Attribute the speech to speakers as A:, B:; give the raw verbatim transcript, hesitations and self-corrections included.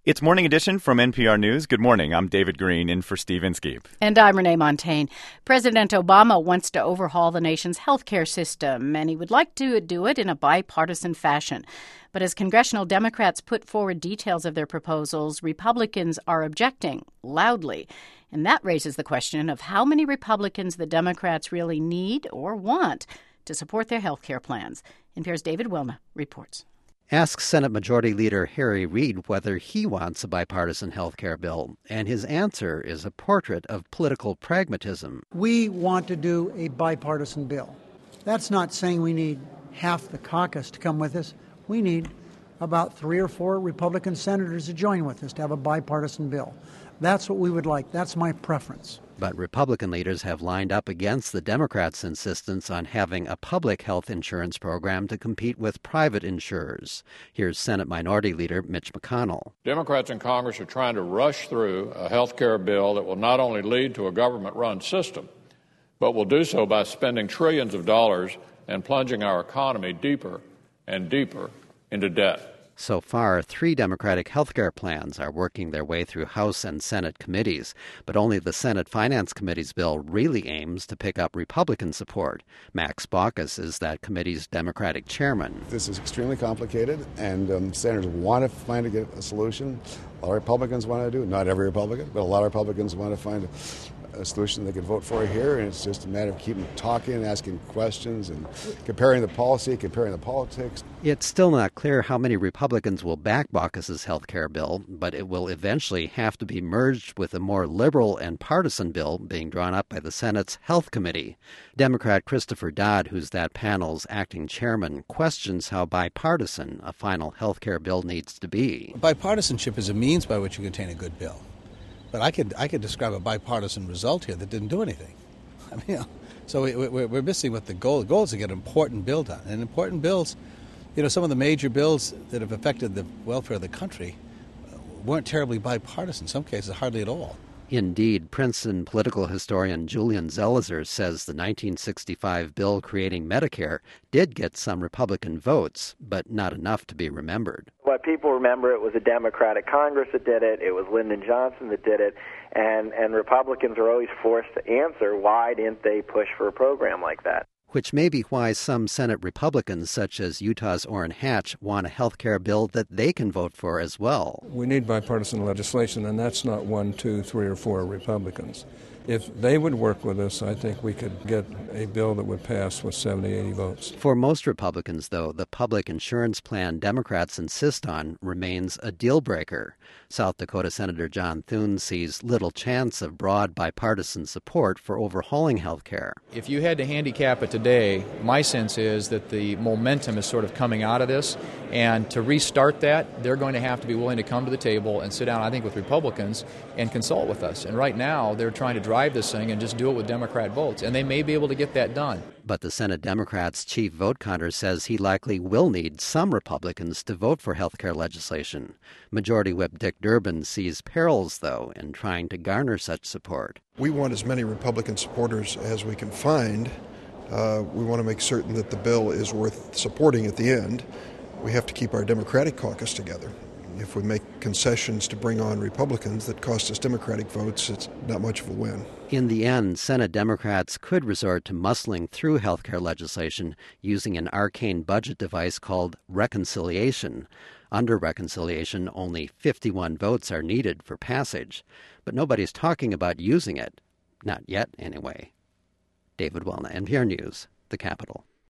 A: It's Morning Edition from N P R News. Good morning. I'm David Green, in for Steve Inskeep.
B: And I'm Renee Montagne. President Obama wants to overhaul the nation's health care system, and he would like to do it in a bipartisan fashion. But as congressional Democrats put forward details of their proposals, Republicans are objecting loudly. And that raises the question of how many Republicans the Democrats really need or want to support their health care plans. N P R's David Wilna reports.
C: Ask Senate Majority Leader Harry Reid whether he wants a bipartisan health care bill, and his answer is a portrait of political pragmatism.
D: We want to do a bipartisan bill. That's not saying we need half the caucus to come with us. We need about three or four Republican senators to join with us to have a bipartisan bill. That's what we would like. That's my preference.
C: But Republican leaders have lined up against the Democrats' insistence on having a public health insurance program to compete with private insurers. Here's Senate Minority Leader Mitch McConnell.
E: Democrats in Congress are trying to rush through a health care bill that will not only lead to a government-run system, but will do so by spending trillions of dollars and plunging our economy deeper and deeper into debt.
C: So far, three Democratic health care plans are working their way through House and Senate committees, but only the Senate Finance Committee's bill really aims to pick up Republican support. Max Baucus is that committee's Democratic chairman.
F: This is extremely complicated, and um, senators want to find a, a solution. A lot of Republicans want to do it. Not every Republican, but a lot of Republicans want to find a a solution they can vote for here, and it's just a matter of keeping talking, asking questions, and comparing the policy, comparing the politics.
C: It's still not clear how many Republicans will back Baucus's health care bill, but it will eventually have to be merged with a more liberal and partisan bill being drawn up by the Senate's Health Committee. Democrat Christopher Dodd, who's that panel's acting chairman, questions how bipartisan a final health care bill needs to be.
G: Bipartisanship is a means by which you contain a good bill. But I could I could describe a bipartisan result here that didn't do anything. I mean, you know, so we, we, we're missing what the goal. The goal is to get an important bill done. And important bills, you know, some of the major bills that have affected the welfare of the country weren't terribly bipartisan. In some cases, hardly at all.
C: Indeed, Princeton political historian Julian Zelizer says the nineteen sixty-five bill creating Medicare did get some Republican votes, but not enough to be remembered.
H: What people remember, it was a Democratic Congress that did it, it was Lyndon Johnson that did it, and, and Republicans are always forced to answer, why didn't they push for a program like that?
C: Which may be why some Senate Republicans, such as Utah's Orrin Hatch, want a health care bill that they can vote for as well.
I: We need bipartisan legislation, and that's not one, two, three, or four Republicans. If they would work with us, I think we could get a bill that would pass with seventy, eighty votes.
C: For most Republicans, though, the public insurance plan Democrats insist on remains a deal breaker. South Dakota Senator John Thune sees little chance of broad bipartisan support for overhauling health care.
J: If you had to handicap it today, my sense is that the momentum is sort of coming out of this, and to restart that, they're going to have to be willing to come to the table and sit down, I think, with Republicans and consult with us. And right now, they're trying to drive this thing and just do it with Democrat votes, and they may be able to get that done.
C: But the Senate Democrats' chief vote counter says he likely will need some Republicans to vote for health care legislation. Majority Whip Dick Durbin sees perils, though, in trying to garner such support.
K: We want as many Republican supporters as we can find. Uh, we want to make certain that the bill is worth supporting at the end. We have to keep our Democratic caucus together. If we make concessions to bring on Republicans that cost us Democratic votes, it's not much of a win.
C: In the end, Senate Democrats could resort to muscling through health care legislation using an arcane budget device called reconciliation. Under reconciliation, only fifty-one votes are needed for passage, but nobody's talking about using it. Not yet, anyway. David Wilna, N P R News, the Capitol.